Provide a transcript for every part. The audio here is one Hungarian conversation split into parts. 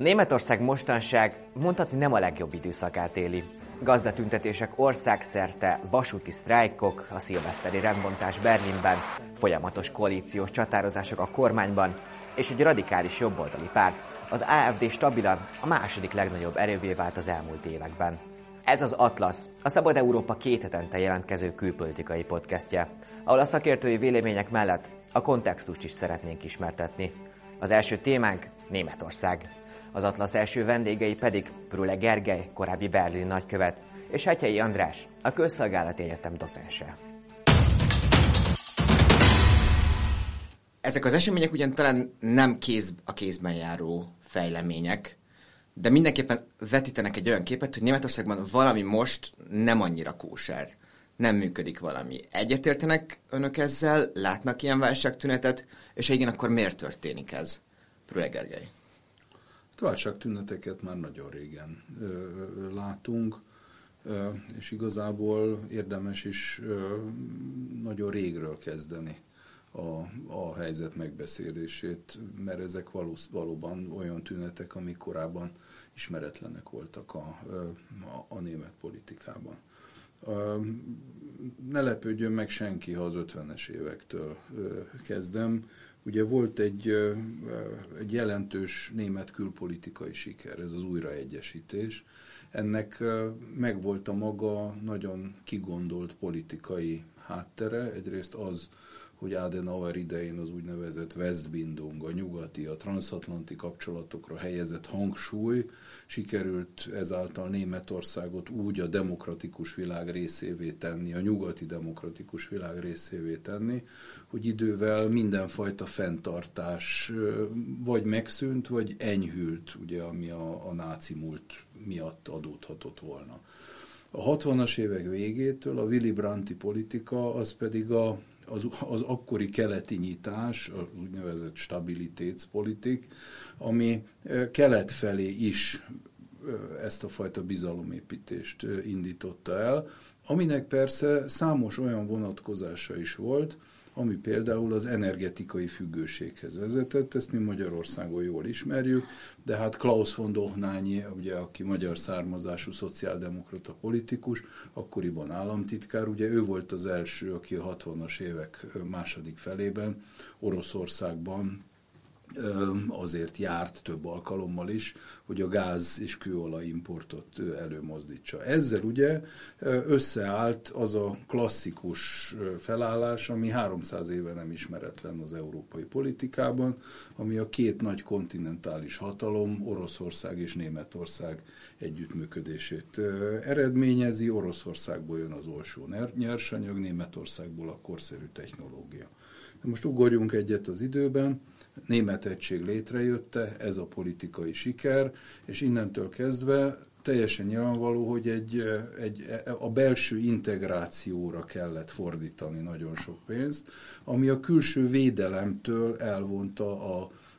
Németország mostanság mondhatni nem a legjobb időszakát éli. Gazdatüntetések országszerte, vasúti sztrájkok, a szilveszteri rendbontás Berlinben, folyamatos koalíciós csatározások a kormányban, és egy radikális jobboldali párt, az AfD stabilan a második legnagyobb erővé vált az elmúlt években. Ez az Atlasz, a Szabad Európa 2 hetente jelentkező külpolitikai podcastje, ahol a szakértői vélemények mellett a kontextust is szeretnénk ismertetni. Az első témánk Németország. Az Atlasz első vendégei pedig Prüle Gergely, korábbi berlini nagykövet, és Hetyei András, a Közszolgálati Egyetem docense. Ezek az események ugyan talán nem kéz a kézben járó fejlemények, de mindenképpen vetítenek egy olyan képet, hogy Németországban valami most nem annyira kóser. Nem működik valami. Egyetértenek önök ezzel? Látnak ilyen válságtünetet? És ha igen, akkor miért történik ez? Prüle Gergely. Válságtüneteket már nagyon régen látunk, és igazából érdemes is nagyon régről kezdeni a helyzet megbeszélését, mert ezek valóban olyan tünetek, amik korábban ismeretlenek voltak a német politikában. Ne lepődjön meg senki, ha az 50-es évektől kezdem. Ugye volt egy jelentős német külpolitikai siker, ez az újraegyesítés. Ennek megvolt a maga nagyon kigondolt politikai háttere. Egyrészt az, hogy Adenauer idején az úgynevezett Westbindung, a nyugati, a transatlanti kapcsolatokra helyezett hangsúly sikerült ezáltal Németországot úgy a demokratikus világ részévé tenni, a nyugati demokratikus világ részévé tenni, hogy idővel mindenfajta fenntartás vagy megszűnt, vagy enyhült, ugye, ami a náci múlt miatt adódhatott volna. A 60-as évek végétől a Willy Brandti politika, az pedig az akkori keleti nyitás, az úgynevezett stabilitétspolitik, ami kelet felé is ezt a fajta bizalomépítést indította el, aminek persze számos olyan vonatkozása is volt, ami például az energetikai függőséghez vezetett, ezt mi Magyarországon jól ismerjük, de hát Klaus von Dohnányi, ugye, aki magyar származású szociáldemokrata politikus, akkoriban államtitkár, ugye ő volt az első, aki a 60-as évek második felében Oroszországban azért járt több alkalommal is, hogy a gáz és kőolaj importot előmozdítsa. Ezzel ugye összeállt az a klasszikus felállás, ami 300 éve nem ismeretlen az európai politikában, ami a két nagy kontinentális hatalom, Oroszország és Németország együttműködését eredményezi. Oroszországból jön az olcsó nyersanyag, Németországból a korszerű technológia. De most ugorjunk egyet az időben. Német egység létrejötte, ez a politikai siker, és innentől kezdve teljesen nyilvánvaló, hogy a belső integrációra kellett fordítani nagyon sok pénzt, ami a külső védelemtől elvonta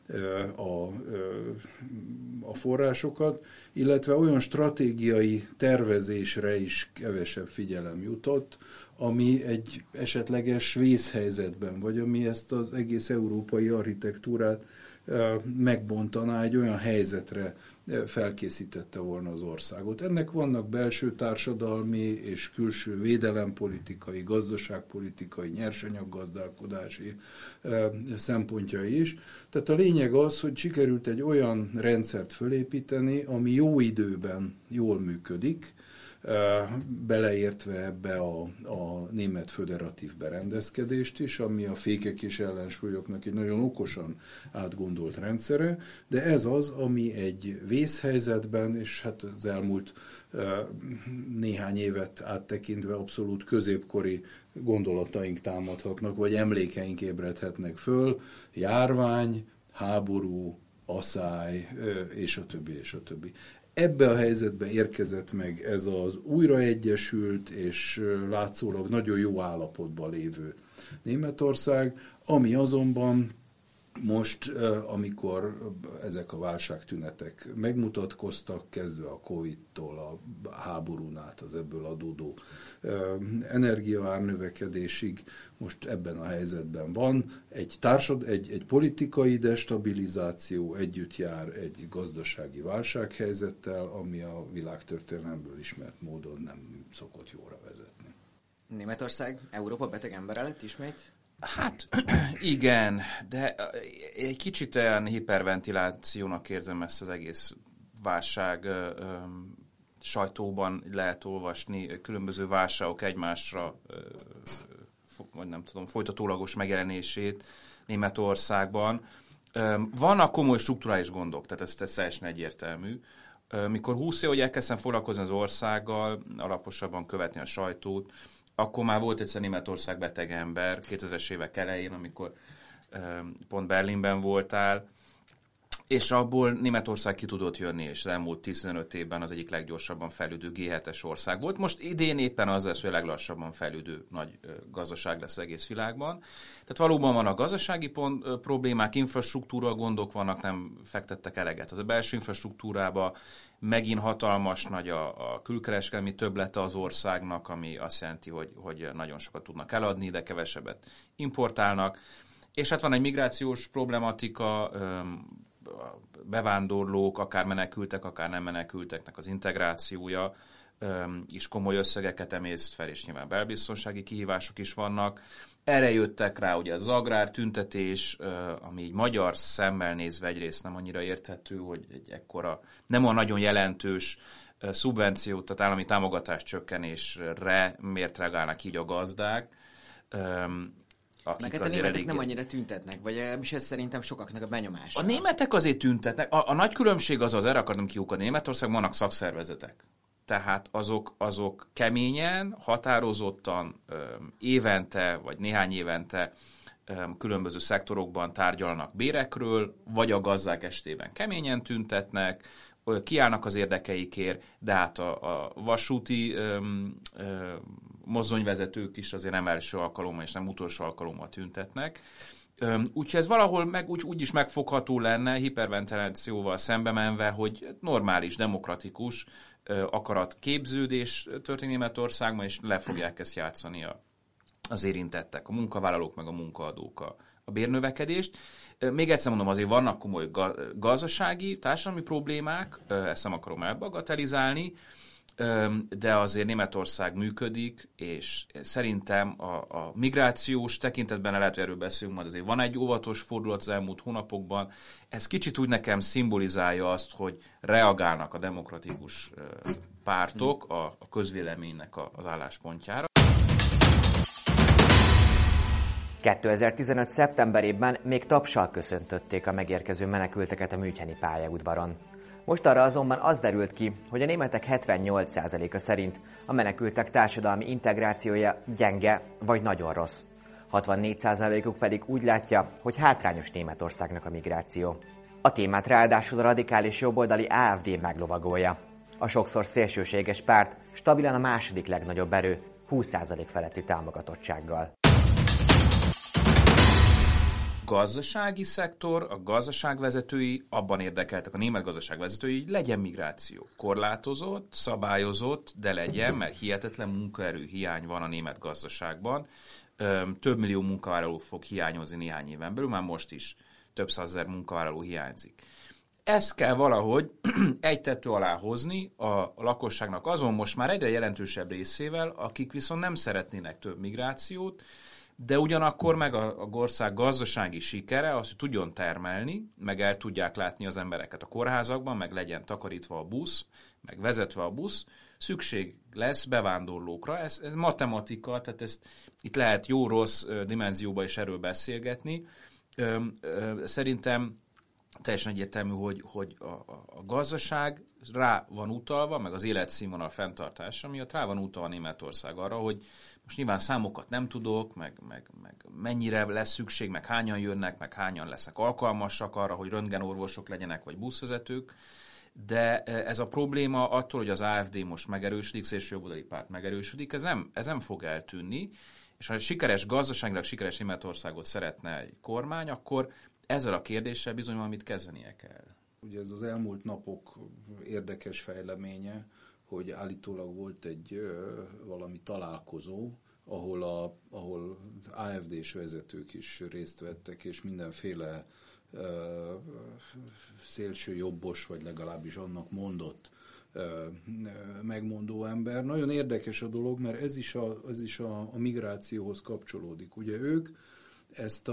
a forrásokat, illetve olyan stratégiai tervezésre is kevesebb figyelem jutott, ami egy esetleges vészhelyzetben, vagy ami ezt az egész európai architektúrát megbontaná, egy olyan helyzetre felkészítette volna az országot. Ennek vannak belső társadalmi és külső védelempolitikai, gazdaságpolitikai, nyersanyaggazdálkodási szempontjai is. Tehát a lényeg az, hogy sikerült egy olyan rendszert fölépíteni, ami jó időben jól működik, beleértve ebbe a német föderatív berendezkedést is, ami a fékek és ellensúlyoknak egy nagyon okosan átgondolt rendszere, de ez az, ami egy vészhelyzetben, és hát az elmúlt néhány évet áttekintve abszolút középkori gondolataink támadhatnak, vagy emlékeink ébredhetnek föl, járvány, háború, asszály, és a többi, és a többi. Ebbe a helyzetbe érkezett meg ez az újraegyesült és látszólag nagyon jó állapotban lévő Németország, ami azonban Most, amikor ezek a válságtünetek megmutatkoztak, kezdve a Covid-tól, a háborún át, az ebből adódó energiaárnövekedésig, most ebben a helyzetben van. Egy politikai destabilizáció együtt jár egy gazdasági válsághelyzettel, ami a világtörténelemből ismert módon nem szokott jóra vezetni. Németország Európa beteg embere lett ismét? Hát igen, de egy kicsit olyan hiperventilációnak érzem ezt az egész válság. Sajtóban lehet olvasni különböző válságok egymásra, vagy nem tudom, folytatólagos megjelenését Németországban. Vannak komoly strukturális gondok, tehát ez teljesen egyértelmű. Mikor 20 év, hogy elkezdtem foglalkozni az országgal, alaposabban követni a sajtót, akkor már volt egyszer Németország beteg ember, 2000-es évek elején, amikor pont Berlinben voltál, és abból Németország ki tudott jönni, és az elmúlt 15 évben az egyik leggyorsabban fejlődő G7-es ország volt. Most idén éppen az lesz, hogy a leglassabban fejlődő nagy gazdaság lesz az egész világban. Tehát valóban vannak gazdasági problémák, infrastruktúra gondok vannak, nem fektettek eleget. Az a belső infrastruktúrába megint hatalmas nagy a külkereskedelmi többlete az országnak, ami azt jelenti, hogy nagyon sokat tudnak eladni, de kevesebbet importálnak. És hát van egy migrációs problematika, bevándorlók, akár menekültek, akár nem menekülteknek az integrációja is komoly összegeket emészt fel, és nyilván belbiztonsági kihívások is vannak. Erre jöttek rá ugye az agrártüntetés, ami így magyar szemmel nézve egyrészt nem annyira érthető, hogy egy ekkora, nem a nagyon jelentős szubvenciót, tehát állami támogatás csökkenésre miért reagálnak így a gazdák. Meg a németek nem annyira tüntetnek, vagy ez szerintem sokaknak a benyomása. A németek azért tüntetnek. A nagy különbség az, erre akartam kiukadni, Németországban vannak szakszervezetek. Tehát azok keményen, határozottan évente, vagy néhány évente különböző szektorokban tárgyalnak bérekről, vagy a gazdák estében keményen tüntetnek, kiállnak az érdekeikért, de hát a vasúti mozdonyvezetők is azért nem első alkalommal és nem utolsó alkalommal tüntetnek. Úgyhogy ez valahol úgy is megfogható lenne, hiperventilációval szembe menve, hogy normális, demokratikus akaratképződés történik Németországban, és le fogják ezt játszani az érintettek, a munkavállalók meg a munkaadók a bérnövekedést. Még egyszer mondom, azért vannak komoly gazdasági, társadalmi problémák, ezt nem akarom elbagatelizálni, de azért Németország működik, és szerintem a migrációs tekintetben lehet, hogy erről beszélünk, majd azért van egy óvatos fordulat az elmúlt hónapokban. Ez kicsit úgy nekem szimbolizálja azt, hogy reagálnak a demokratikus pártok a közvéleménynek az álláspontjára. 2015. szeptemberében még tapssal köszöntötték a megérkező menekülteket a müncheni pályaudvaron. Mostanra azonban az derült ki, hogy a németek 78%-a szerint a menekültek társadalmi integrációja gyenge vagy nagyon rossz. 64%-uk pedig úgy látja, hogy hátrányos Németországnak a migráció. A témát ráadásul a radikális jobboldali AfD meglovagolja. A sokszor szélsőséges párt stabilan a második legnagyobb erő, 20% feletti támogatottsággal. Gazdasági szektor, a gazdaságvezetői abban érdekeltek, a német gazdaságvezetői, hogy legyen migráció. Korlátozott, szabályozott, de legyen, mert hihetetlen munkaerő hiány van a német gazdaságban. Több millió munkavállaló fog hiányozni néhány éven belül, már most is több százezer munkavállaló hiányzik. Ezt kell valahogy egy tető alá hozni a lakosságnak azon most már egyre jelentősebb részével, akik viszont nem szeretnének több migrációt, de ugyanakkor meg a ország gazdasági sikere az, hogy tudjon termelni, meg el tudják látni az embereket a kórházakban, meg legyen takarítva a busz, meg vezetve a busz, szükség lesz bevándorlókra. Ez matematika, tehát itt lehet jó-rossz dimenzióba is erről beszélgetni. Szerintem teljesen egyértelmű, hogy a gazdaság rá van utalva, meg az életszínvonal fenntartása miatt rá van utalva Németország arra, hogy most nyilván számokat nem tudok, meg mennyire lesz szükség, meg hányan jönnek, meg hányan lesznek alkalmasak arra, hogy röntgenorvosok legyenek, vagy buszvezetők, de ez a probléma attól, hogy az AfD most megerősödik, szélsőjobboldali párt megerősödik, ez nem fog eltűnni, és ha sikeres gazdaságilag sikeres Németországot szeretne egy kormány, akkor ezzel a kérdéssel bizony valamit kezdenie kell. Ugye ez az elmúlt napok érdekes fejleménye, hogy állítólag volt egy valami találkozó, ahol AfD-s vezetők is részt vettek, és mindenféle szélső jobbos, vagy legalábbis annak mondott megmondó ember. Nagyon érdekes a dolog, mert ez is a migrációhoz kapcsolódik. Ugye ők ezt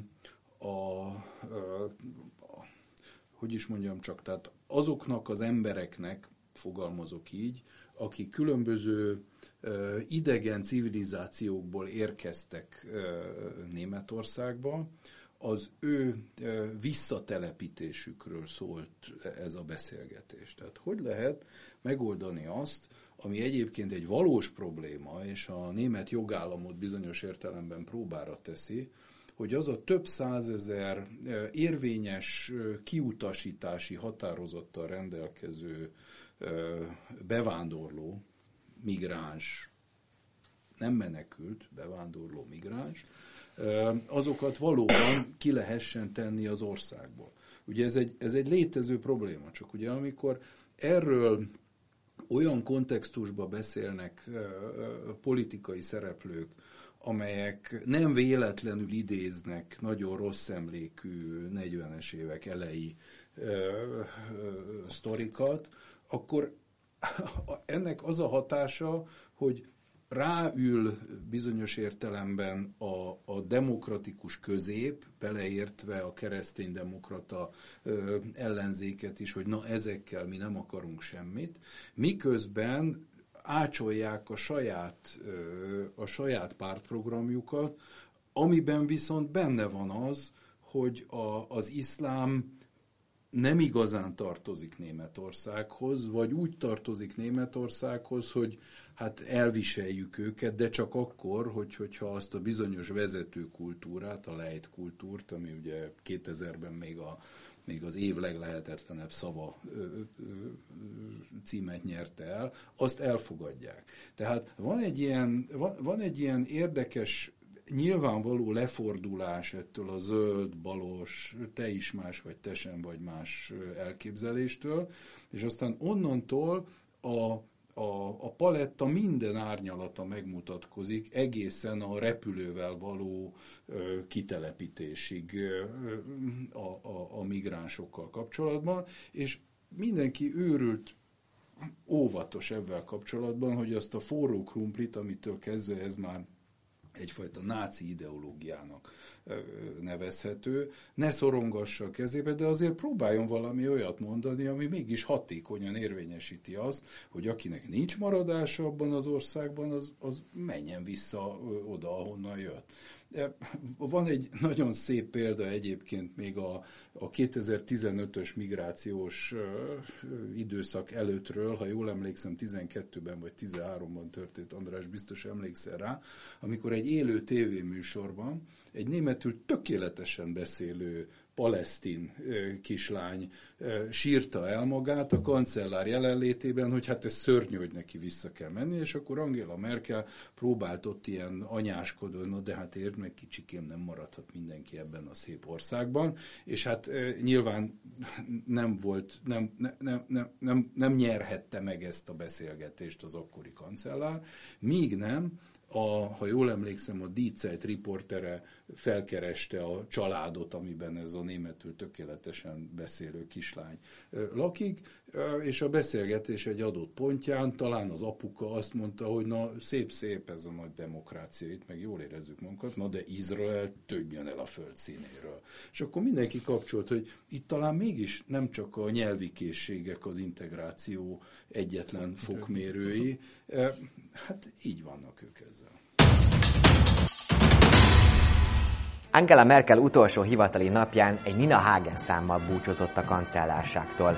hogy is mondjam csak, tehát azoknak az embereknek, fogalmazok így, akik különböző idegen civilizációkból érkeztek Németországba, az ő visszatelepítésükről szólt ez a beszélgetés. Tehát hogy lehet megoldani azt, ami egyébként egy valós probléma, és a német jogállamot bizonyos értelemben próbára teszi, hogy az a több százezer érvényes kiutasítási határozattal rendelkező bevándorló, migráns, nem menekült, bevándorló migráns, azokat valóban ki lehessen tenni az országból. Ugye ez egy létező probléma, csak ugye amikor erről olyan kontextusba beszélnek politikai szereplők, amelyek nem véletlenül idéznek nagyon rossz emlékű 40-es évek elejé sztorikat, akkor ennek az a hatása, hogy ráül bizonyos értelemben a demokratikus közép, beleértve a kereszténydemokrata ellenzéket is, hogy na ezekkel mi nem akarunk semmit, miközben ácsolják a saját pártprogramjukat, amiben viszont benne van az, hogy az iszlám nem igazán tartozik Németországhoz, vagy úgy tartozik Németországhoz, hogy hát elviseljük őket, de csak akkor, hogyha azt a bizonyos vezetőkultúrát, a Leitkultúrt, ami ugye 2000-ben még az év leglehetetlenebb szava címet nyerte el, azt elfogadják. Tehát van egy ilyen érdekes, nyilvánvaló lefordulás ettől a zöld, balos, te is más, vagy te sem vagy más elképzeléstől, és aztán onnantól a paletta minden árnyalata megmutatkozik, egészen a repülővel való kitelepítésig a migránsokkal kapcsolatban, és mindenki őrült óvatos ebben kapcsolatban, hogy azt a forró krumplit, amitől kezdve ez már egyfajta náci ideológiának nevezhető, ne szorongassa a kezébe, de azért próbáljon valami olyat mondani, ami mégis hatékonyan érvényesíti azt, hogy akinek nincs maradása abban az országban, az menjen vissza oda, ahonnan jött. Van egy nagyon szép példa egyébként még a 2015-ös migrációs időszak előttről, ha jól emlékszem, 12-ben vagy 13-ban történt, András biztos emlékszel rá, amikor egy élő tévéműsorban egy németül tökéletesen beszélő palesztin kislány sírta el magát a kancellár jelenlétében, hogy hát ez szörnyű, hogy neki vissza kell menni, és akkor Angela Merkel próbált ott ilyen anyáskodni, de hát érd meg, kicsikém, nem maradhat mindenki ebben a szép országban, és hát nyilván nem volt, nem nyerhette meg ezt a beszélgetést az akkori kancellár, míg nem, ha jól emlékszem, a Die Zeit riportere felkereste a családot, amiben ez a németül tökéletesen beszélő kislány lakik, és a beszélgetés egy adott pontján talán az apuka azt mondta, hogy na szép ez a nagy demokrácia, itt meg jól érezzük magunkat, na de Izrael tűnjön el a föld színéről. És akkor mindenki kapcsolt, hogy itt talán mégis nem csak a nyelvi készségek az integráció egyetlen fokmérői, hát így vannak ők ezzel. Angela Merkel utolsó hivatali napján egy Nina Hagen számmal búcsúzott a kancellárságtól.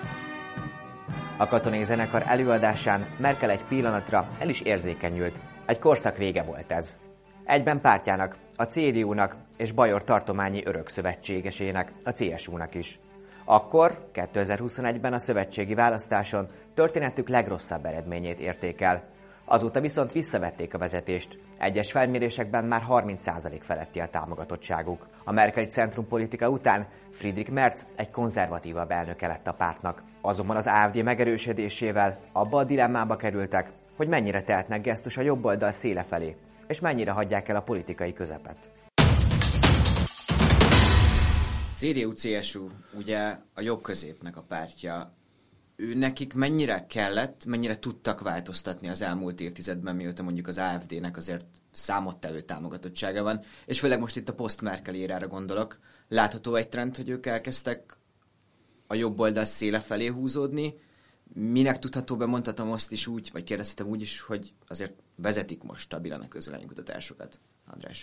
A katonai zenekar előadásán Merkel egy pillanatra el is érzékenyült. Egy korszak vége volt ez. Egyben pártjának, a CDU-nak és Bajor tartományi örökszövetségesének, a CSU-nak is. Akkor, 2021-ben a szövetségi választáson történetük legrosszabb eredményét érték el. Azóta viszont visszavették a vezetést. Egyes felmérésekben már 30% feletti a támogatottságuk. A merkeli centrumpolitika után Friedrich Merz egy konzervatívabb elnöke lett a pártnak. Azonban az AfD megerősödésével abba a dilemmába kerültek, hogy mennyire tehetnek gesztus a jobboldal széle felé, és mennyire hagyják el a politikai közepet. CDU-CSU ugye a jobbközépnek a pártja. Nekik mennyire kellett, mennyire tudtak változtatni az elmúlt évtizedben, mióta mondjuk az AfD-nek azért számottevő támogatottsága van, és főleg most itt a post-Merkel érára gondolok. Látható egy trend, hogy ők elkezdtek a jobb oldal széle felé húzódni. Minek tudható be, mondhatom azt is úgy, vagy kérdezhetem úgy is, hogy azért vezetik most stabilan a közvéleménykutatásokat. András.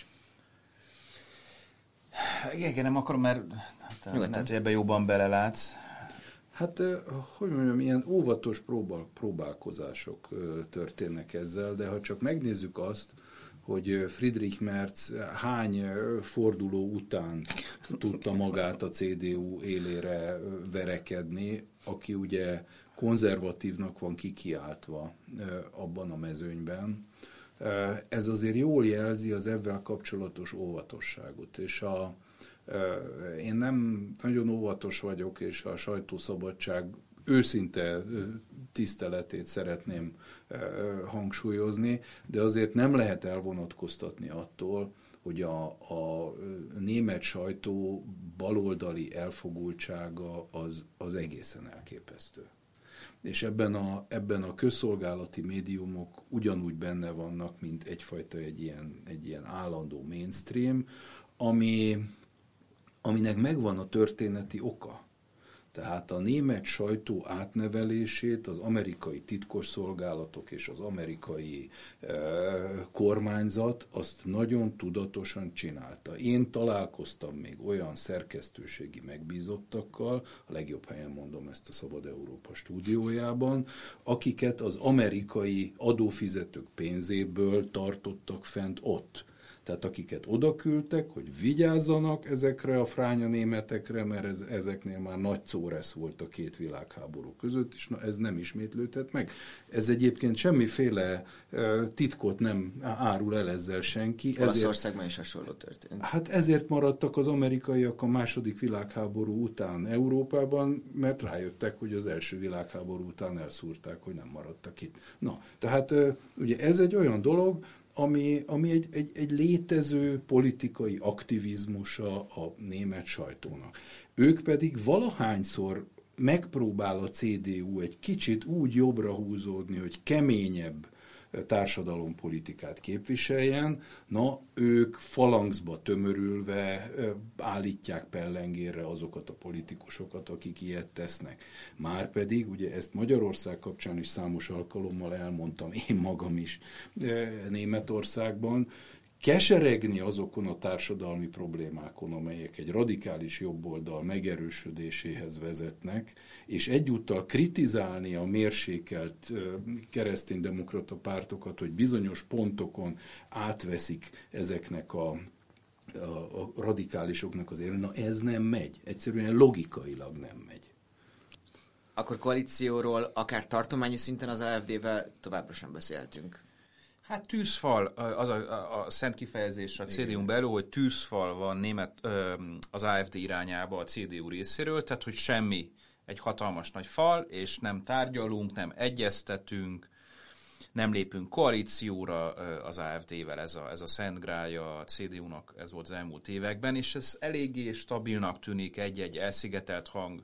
Igen, nem akarom, mert hogy ebben jobban belelátsz. Hát, hogy mondjam, ilyen óvatos próbálkozások történnek ezzel, de ha csak megnézzük azt, hogy Friedrich Merz hány forduló után tudta magát a CDU élére verekedni, aki ugye konzervatívnak van kikiáltva abban a mezőnyben. Ez azért jól jelzi az ezzel kapcsolatos óvatosságot, és én nem nagyon óvatos vagyok, és a sajtószabadság őszinte tiszteletét szeretném hangsúlyozni, de azért nem lehet elvonatkoztatni attól, hogy a német sajtó baloldali elfogultsága az egészen elképesztő. És ebben a közszolgálati médiumok ugyanúgy benne vannak, mint egyfajta egy ilyen állandó mainstream, aminek megvan a történeti oka. Tehát a német sajtó átnevelését az amerikai titkosszolgálatok és az amerikai kormányzat azt nagyon tudatosan csinálta. Én találkoztam még olyan szerkesztőségi megbízottakkal, a legjobb helyen mondom ezt a Szabad Európa stúdiójában, akiket az amerikai adófizetők pénzéből tartottak fent ott. Tehát akiket odaküldtek, hogy vigyázzanak ezekre a fránya németekre, mert ezeknél már nagy szóresz volt a két világháború között, és ez nem ismétlődhet meg. Ez egyébként semmiféle titkot nem árul el ezzel senki. Olaszországban is hasonló történt. Hát ezért maradtak az amerikaiak a második világháború után Európában, mert rájöttek, hogy az első világháború után elszúrták, hogy nem maradtak itt. Na, tehát ugye ez egy olyan dolog, ami egy létező politikai aktivizmusa a német sajtónak. Ők pedig valahányszor megpróbál a CDU egy kicsit úgy jobbra húzódni, hogy keményebb társadalompolitikát képviseljen, na ők falangzba tömörülve állítják pellengérre azokat a politikusokat, akik ilyet tesznek. Márpedig, ugye ezt Magyarország kapcsán is számos alkalommal elmondtam, én magam is Németországban, keseregni azokon a társadalmi problémákon, amelyek egy radikális jobboldal megerősödéséhez vezetnek, és egyúttal kritizálni a mérsékelt kereszténydemokrata pártokat, hogy bizonyos pontokon átveszik ezeknek a radikálisoknak az érve. Na ez nem megy. Egyszerűen logikailag nem megy. Akkor koalícióról, akár tartományi szinten az AfD-vel továbbra sem beszélhetünk. Hát tűzfal, az a szent kifejezés a CDU-n belül, hogy tűzfal van az AfD irányába a CDU részéről, tehát hogy semmi, egy hatalmas nagy fal, és nem tárgyalunk, nem egyeztetünk, nem lépünk koalícióra az AfD-vel, ez a szent grálja a CDU-nak, ez volt az elmúlt években, és ez eléggé stabilnak tűnik, egy elszigetelt hang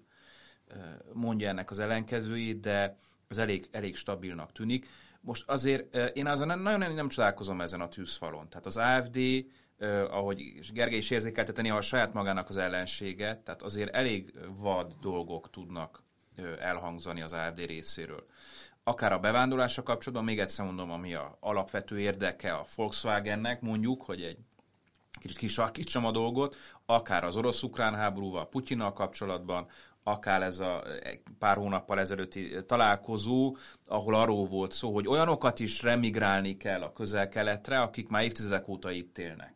mondja ennek az ellenkezőjét, de ez elég stabilnak tűnik. Most azért én azon nagyon nem csodálkozom ezen a tűzfalon. Tehát az AfD, ahogy Gergely is érzékeltette, néha a saját magának az ellensége, tehát azért elég vad dolgok tudnak elhangzani az AfD részéről. Akár a bevándorlással kapcsolatban, még egyszer mondom, ami a alapvető érdeke a Volkswagennek, mondjuk, hogy egy kicsit kisarkítsam a dolgot, akár az orosz-ukrán háborúval, Putyinnal kapcsolatban, akár ez a pár hónappal ezelőtti találkozó, ahol arról volt szó, hogy olyanokat is remigrálni kell a Közel-Keletre, akik már évtizedek óta itt élnek,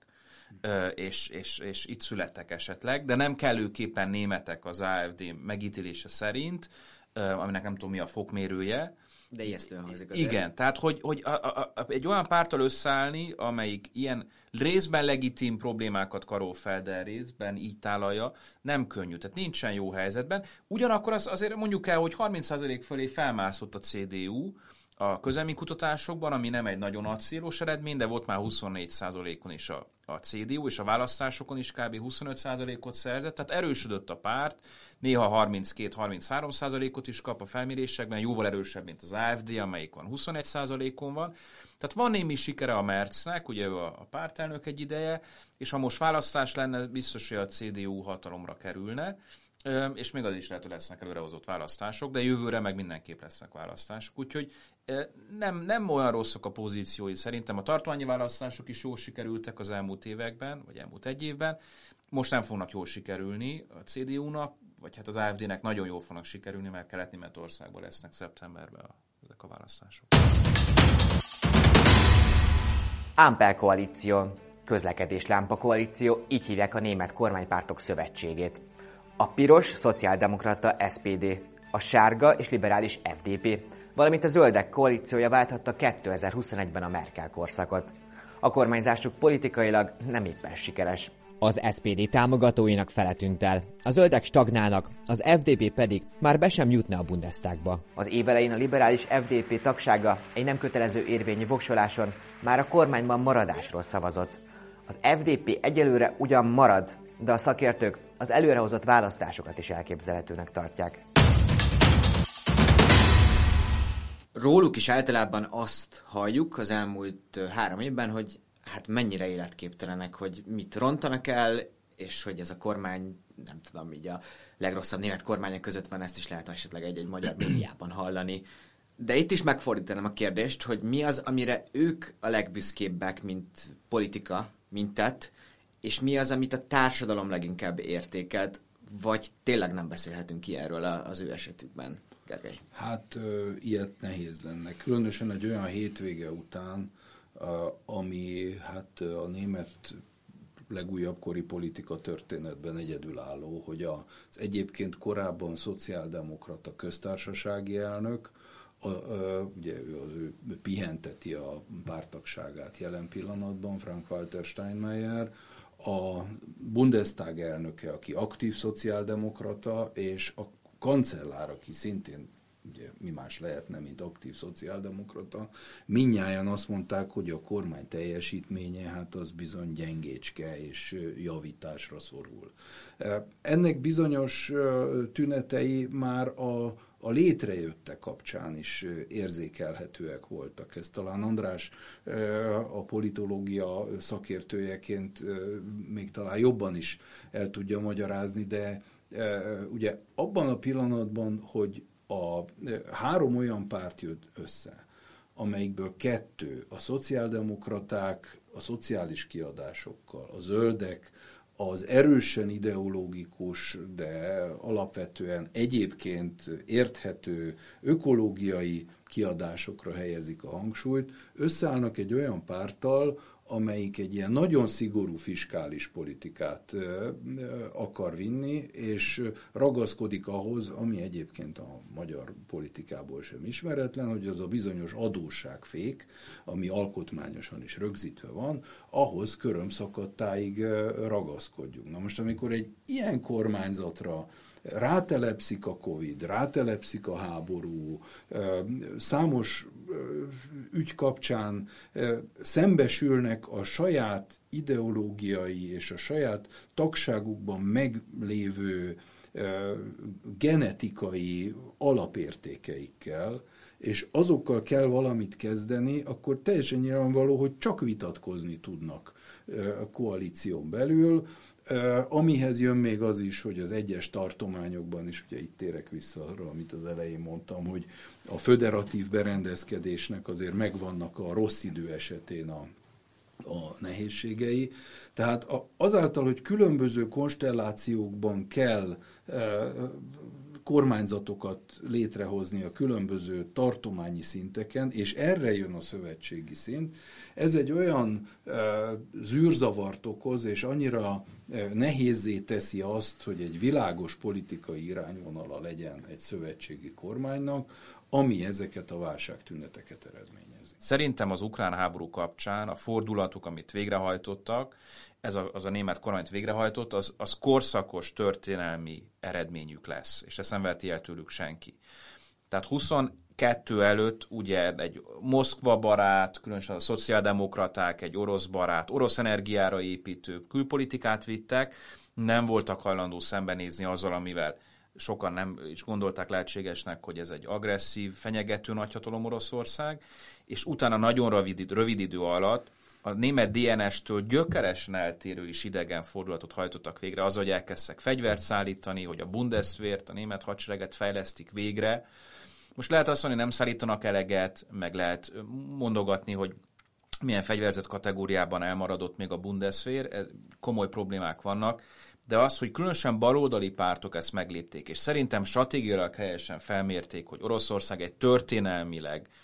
és itt születtek esetleg, de nem kellőképpen németek az AfD megítélése szerint, aminek nem tudom mi a fokmérője, De ijesztően hangzik azért. Igen, tehát hogy egy olyan párttal összeállni, amelyik ilyen részben legitim problémákat karol fel, de részben így tálalja, nem könnyű, tehát nincsen jó helyzetben. Ugyanakkor azért mondjuk el, hogy 30% fölé felmászott a CDU a közvéleménykutatásokban, ami nem egy nagyon acélos eredmény, de volt már 24%-on is a CDU, és a választásokon is kb. 25%-ot szerzett, tehát erősödött a párt, néha 32-33%-ot is kap a felmérésekben, jóval erősebb, mint az AfD, amelyik van 21%-on van. Tehát van némi sikere a Merznek, ugye a pártelnök egy ideje, és ha most választás lenne, biztos, hogy a CDU hatalomra kerülne, és még az is lehet, hogy lesznek előrehozott választások, de jövőre meg mindenképp lesznek választások. Úgyhogy nem olyan rosszak a pozíciói. Szerintem a tartományi választások is jól sikerültek az elmúlt években, vagy elmúlt egy évben. Most nem fognak jól sikerülni a CDU-nak, vagy hát az AfD-nek nagyon jól fognak sikerülni, mert Kelet-Németországban lesznek szeptemberben ezek a választások. Ampel koalíció, közlekedéslámpa koalíció, így hívják a német kormánypártok szövetségét. A piros szociáldemokrata SPD, a sárga és liberális FDP, valamint a zöldek koalíciója válthatta 2021-ben a Merkel korszakot. A kormányzásuk politikailag nem éppen sikeres. Az SPD támogatóinak fele tűnt el, a zöldek stagnálnak, az FDP pedig már be sem jutna a Bundestagba. Az év elején a liberális FDP tagsága egy nem kötelező érvényű voksoláson már a kormányban maradásról szavazott. Az FDP egyelőre ugyan marad, de a szakértők az előrehozott választásokat is elképzelhetőnek tartják. Róluk is általában azt halljuk az elmúlt 3 évben, hogy hát mennyire életképtelenek, hogy mit rontanak el, és hogy ez a kormány, nem tudom, így a legrosszabb német kormányok között van, ezt is lehet esetleg egy magyar médiában hallani. De itt is megfordítanám a kérdést, hogy mi az, amire ők a legbüszkébbek, mint politika, mint tett, és mi az, amit a társadalom leginkább értékelt, vagy tényleg nem beszélhetünk ki erről az ő esetükben, Gergely? Hát ilyet nehéz lenne. Különösen egy olyan hétvége után, ami hát a német legújabb kori politika történetben egyedülálló, hogy az egyébként korábban szociáldemokrata köztársasági elnök, ugye ő pihenteti a párttagságát jelen pillanatban, Frank-Walter Steinmeier, a Bundestag elnöke, aki aktív szociáldemokrata, és a kancellár, aki szintén ugye mi más lehetne, mint aktív szociáldemokrata, mindnyájan azt mondták, hogy a kormány teljesítménye, hát az bizony gyengécske és javításra szorul. Ennek bizonyos tünetei már a létrejötte kapcsán is érzékelhetőek voltak. Ezt talán András a politológia szakértőjeként még talán jobban is el tudja magyarázni, de ugye abban a pillanatban, hogy a 3 olyan párt jött össze, amelyikből 2 a szociáldemokraták a szociális kiadásokkal, a zöldek az erősen ideológikus, de alapvetően egyébként érthető ökológiai kiadásokra helyezik a hangsúlyt, összeállnak egy olyan párttal, amelyik egy ilyen nagyon szigorú fiskális politikát akar vinni, és ragaszkodik ahhoz, ami egyébként a magyar politikából sem ismeretlen, hogy az a bizonyos adósságfék, ami alkotmányosan is rögzítve van, ahhoz körömszakadtáig ragaszkodjunk. Na most, amikor egy ilyen kormányzatra rátelepszik a Covid, rátelepszik a háború, számos ügy kapcsán szembesülnek a saját ideológiai és a saját tagságukban meglévő genetikai alapértékeikkel, és azokkal kell valamit kezdeni, akkor teljesen nyilvánvaló, hogy csak vitatkozni tudnak a koalíción belül, amihez jön még az is, hogy az egyes tartományokban is, ugye itt térek vissza arra, amit az elején mondtam, hogy a föderatív berendezkedésnek azért megvannak a rossz idő esetén a nehézségei. Tehát azáltal, hogy különböző konstellációkban kell kormányzatokat létrehozni a különböző tartományi szinteken, és erre jön a szövetségi szint. Ez egy olyan zűrzavart okoz, és annyira nehézzé teszi azt, hogy egy világos politikai irányvonala legyen egy szövetségi kormánynak, ami ezeket a válságtüneteket eredményezi. Szerintem az ukrán háború kapcsán a fordulatuk, amit végrehajtottak, az a német kormányt végrehajtott, az korszakos történelmi eredményük lesz, és ezt nem veheti el tőlük senki. Tehát 22 előtt ugye egy Moszkva barát, különösen a szociáldemokraták, egy orosz barát, orosz energiára építő külpolitikát vittek, nem voltak hajlandó szembenézni azzal, amivel sokan nem is gondolták lehetségesnek, hogy ez egy agresszív, fenyegető nagyhatalom Oroszország, és utána nagyon rövid idő alatt a német DNS-től gyökeresen eltérő és idegen fordulatot hajtottak végre, az, hogy elkezdtek fegyvert szállítani, hogy a Bundeswehrt, a német hadsereget fejlesztik végre. Most lehet azt mondani, nem szállítanak eleget, meg lehet mondogatni, hogy milyen fegyverzet kategóriában elmaradott még a Bundeswehr, komoly problémák vannak, de az, hogy különösen baloldali pártok ezt meglépték, és szerintem stratégiailag helyesen felmérték, hogy Oroszország egy történelmi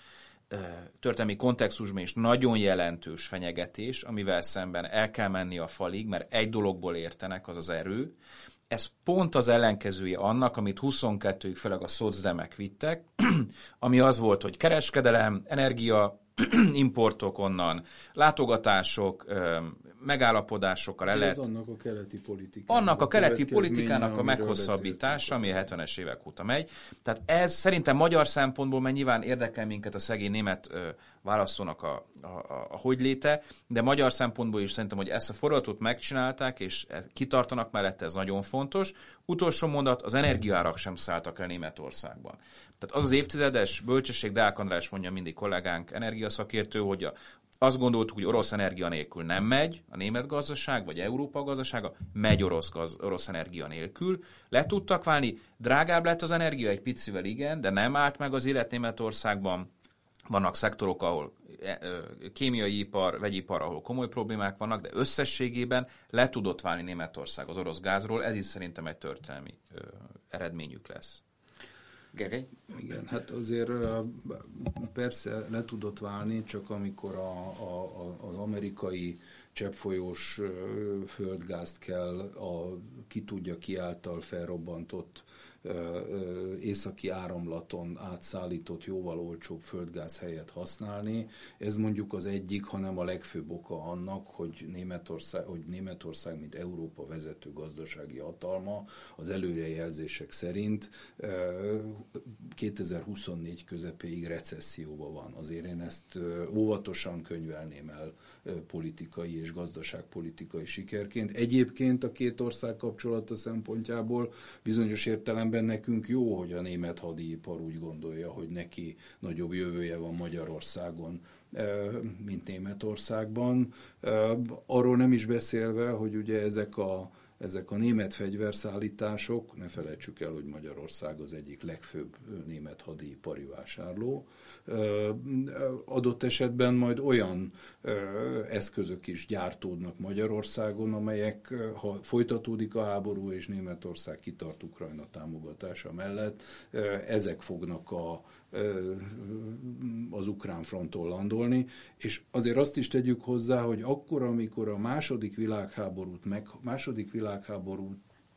kontextusban is nagyon jelentős fenyegetés, amivel szemben el kell menni a falig, mert egy dologból értenek, az az erő. Ez pont az ellenkezője annak, amit 22-ig főleg a szocdemek vittek, ami az volt, hogy kereskedelem, energia, importok onnan, látogatások, megállapodásokkal el lehet... annak a keleti politikának. Annak a keleti politikának a meghosszabbítása, ami a 70-es évek óta megy. Tehát ez szerintem magyar szempontból, mert nyilván érdekel minket a szegény német választónak a hogyléte, de magyar szempontból is szerintem, hogy ezt a fordulatot megcsinálták, és kitartanak mellette, ez nagyon fontos. Utolsó mondat, az energiaárak sem szálltak el Németországban. Tehát az évtizedes bölcsesség, Deák András mondja mindig kollégánk, energiaszakértő, hogy azt gondoltuk, hogy orosz energia nélkül nem megy a német gazdaság, vagy Európa gazdasága, megy orosz energia nélkül. Le tudtak válni, drágább lett az energia egy picivel, igen, de nem állt meg az élet Németországban. Vannak szektorok, ahol kémiai ipar, vegyipar, ahol komoly problémák vannak, de összességében le tudott válni Németország az orosz gázról, ez is szerintem egy történelmi eredményük lesz. Gergely? Igen, hát azért persze le tudott válni, csak amikor az amerikai cseppfolyós földgázt kell a ki tudja ki által felrobbantott északi áramlaton átszállított jóval olcsóbb földgáz helyett használni. Ez mondjuk az egyik, hanem a legfőbb oka annak, hogy Németország, mint Európa vezető gazdasági hatalma az előrejelzések szerint 2024 közepéig recesszióban van. Azért én ezt óvatosan könyvelném el politikai és gazdaságpolitikai sikerként. Egyébként a két ország kapcsolata szempontjából bizonyos értelemben nekünk jó, hogy a német hadipar úgy gondolja, hogy neki nagyobb jövője van Magyarországon, mint Németországban. Arról nem is beszélve, hogy ugye ezek a német fegyverszállítások, ne felejtsük el, hogy Magyarország az egyik legfőbb német hadipari vásárló, adott esetben majd olyan eszközök is gyártódnak Magyarországon, amelyek, ha folytatódik a háború és Németország kitart Ukrajna támogatása mellett, ezek fognak az ukrán fronton landolni, és azért azt is tegyük hozzá, hogy akkor, amikor a második világháborút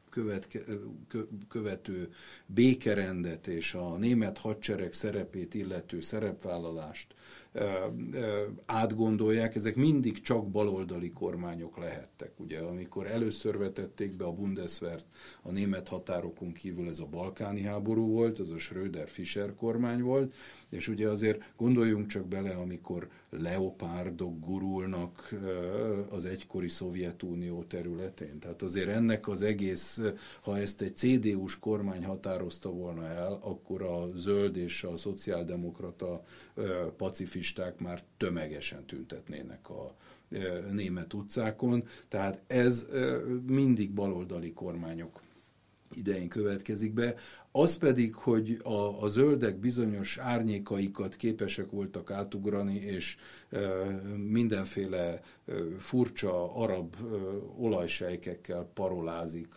követő békerendet és a német hadsereg szerepét illető szerepvállalást átgondolják, ezek mindig csak baloldali kormányok lehettek. Ugye, amikor először vetették be a Bundeswehrt a német határokon kívül, ez a balkáni háború volt, ez a Schröder-Fischer kormány volt, és ugye azért gondoljunk csak bele, amikor leopárdok gurulnak az egykori Szovjetunió területén. Tehát azért ennek az egész, ha ezt egy CDU-s kormány határozta volna el, akkor a zöld és a szociáldemokrata pacifisták már tömegesen tüntetnének a német utcákon. Tehát ez mindig baloldali kormányok idején következik be. Az pedig, hogy a zöldek bizonyos árnyékaikat képesek voltak átugrani, és mindenféle furcsa arab olajsejkekkel parolázik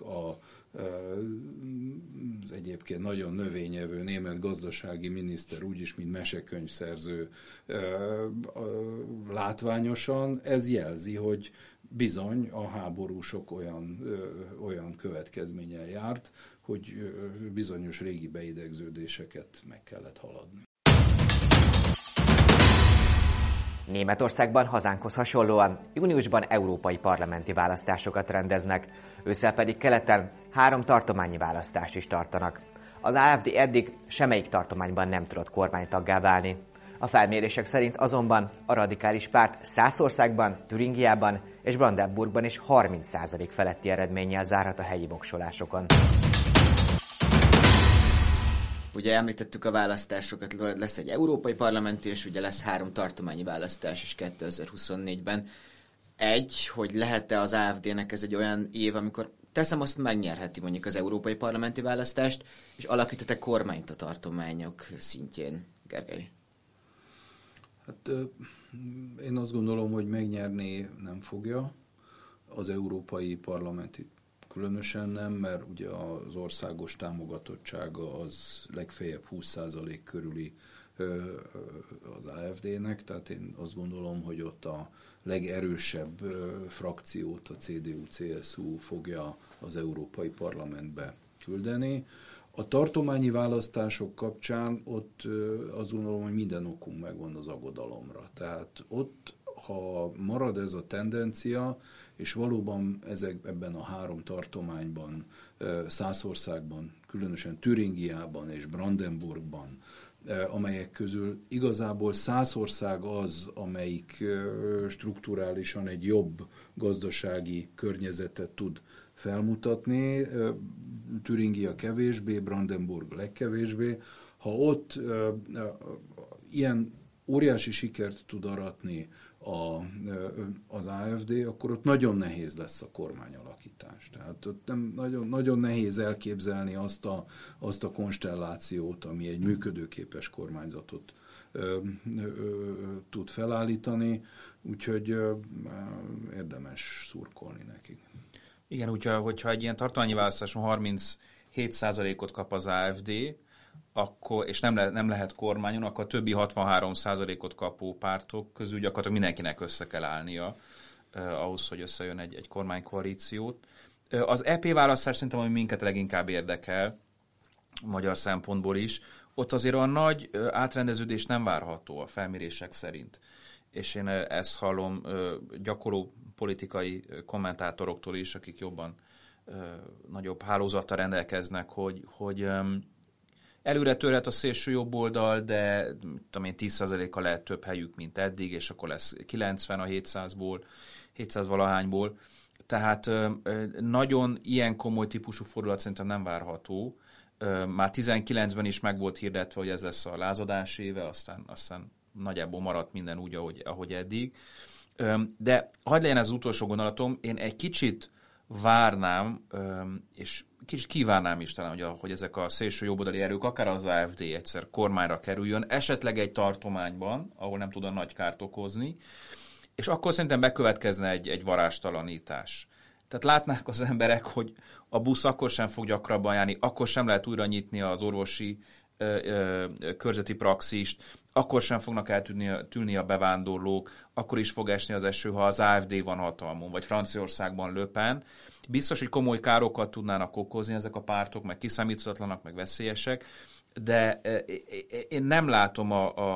az egyébként nagyon növényevő német gazdasági miniszter, úgyis, mint mesekönyvszerző látványosan, ez jelzi, hogy bizony a háború sok olyan következménnyel járt, hogy bizonyos régi beidegződéseket meg kellett haladni. Németországban hazánkhoz hasonlóan júniusban európai parlamenti választásokat rendeznek, ősszel pedig keleten 3 tartományi választást is tartanak. Az AfD eddig semmelyik tartományban nem tudott kormánytaggá válni. A felmérések szerint azonban a radikális párt Szászországban, Türingiában és Brandenburgban is 30% feletti eredménnyel zárhat a helyi voksolásokon. Ugye említettük a választásokat, lesz egy európai parlamenti, és ugye lesz 3 tartományi választás is 2024-ben. Hogy lehet-e az AfD-nek ez egy olyan év, amikor teszem azt megnyerheti mondjuk az európai parlamenti választást, és alakíthat-e kormányt a tartományok szintjén, Gergely? Hát én azt gondolom, hogy megnyerni nem fogja az európai parlamenti. Különösen nem, mert ugye az országos támogatottsága az legfeljebb 20% körüli az AfD-nek, tehát én azt gondolom, hogy ott a legerősebb frakciót, a CDU-CSU fogja az Európai Parlamentbe küldeni. A tartományi választások kapcsán ott azt gondolom, hogy minden okunk megvan az aggodalomra. Tehát ott, ha marad ez a tendencia, és valóban ebben a 3 tartományban, Szászországban, különösen Türingiában és Brandenburgban, amelyek közül igazából Szászország az, amelyik strukturálisan egy jobb gazdasági környezetet tud felmutatni, Türingia kevésbé, Brandenburg legkevésbé. Ha ott ilyen óriási sikert tud aratni az AfD, akkor ott nagyon nehéz lesz a kormányalakítás. Tehát ott nagyon nehéz elképzelni azt a konstellációt, ami egy működőképes kormányzatot tud felállítani, úgyhogy érdemes szurkolni nekik. Igen, hogyha egy ilyen tartományi választáson 37%-ot kap az AfD, akkor, és nem lehet kormányon, akkor a többi 63%-ot kapó pártok közül gyakorlatilag mindenkinek össze kell állnia ahhoz, hogy összejön egy kormánykoalíciót. Az EP választás szerintem, ami minket leginkább érdekel, magyar szempontból is, ott azért a nagy átrendeződés nem várható a felmérések szerint. És én ezt hallom gyakorló politikai kommentátoroktól is, akik jobban nagyobb hálózattal rendelkeznek, hogy előre törhet a szélső jobb oldal, de 10%-a lehet több helyük, mint eddig, és akkor lesz 90 a 700-ból, 700 valahányból. Tehát nagyon ilyen komoly típusú fordulat szerintem nem várható. Már 19-ben is meg volt hirdetve, hogy ez lesz a lázadás éve, aztán nagyjából maradt minden úgy, ahogy eddig. De hadd legyen ez az utolsó gondolatom, én egy kicsit várnám, és kicsit kívánám is talán, hogy ezek a szélső jobboldali erők, akár az AfD egyszer kormányra kerüljön, esetleg egy tartományban, ahol nem tud a nagy kárt okozni, és akkor szerintem bekövetkezne egy varázstalanítás. Tehát látnák az emberek, hogy a busz akkor sem fog gyakrabban járni, akkor sem lehet újra nyitni az orvosi körzeti praxist, akkor sem fognak eltűnni a bevándorlók, akkor is fog esni az eső, ha az AfD van hatalmon, vagy Franciaországban Le Pen. Biztos, hogy komoly károkat tudnának okozni ezek a pártok, meg kiszámíthatatlanak, meg veszélyesek, de én nem látom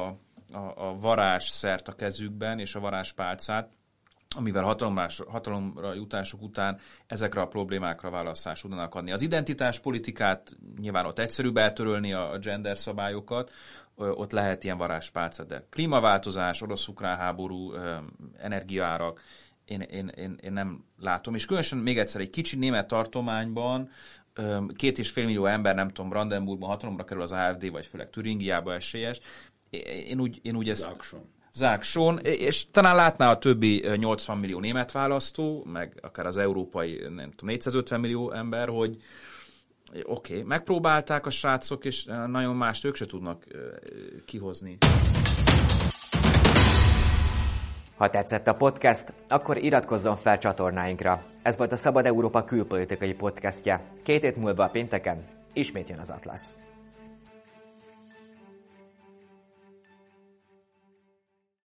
a varázsszert a kezükben, és a varázspálcát, amivel hatalomra jutásuk után ezekre a problémákra válasszást tudnak adni. Az identitáspolitikát nyilván ott egyszerűbb eltörölni a gender szabályokat, ott lehet ilyen varázspálca, de klímaváltozás, orosz-ukrán háború, energiaárak, én nem látom. És különösen még egyszer egy kicsi német tartományban 2,5 millió ember, nem tudom, Brandenburgban hatalomra kerül az AfD, vagy főleg Türingiába esélyes. Én úgy ezt... Zákson, és talán látná a többi 80 millió német választó, meg akár az európai, nem tudom, 450 millió ember, hogy oké, megpróbálták a srácok, és nagyon mást ők se tudnak kihozni. Ha tetszett a podcast, akkor iratkozzon fel csatornáinkra. Ez volt a Szabad Európa külpolitikai podcastje. 2 hét múlva pénteken ismét jön az Atlasz.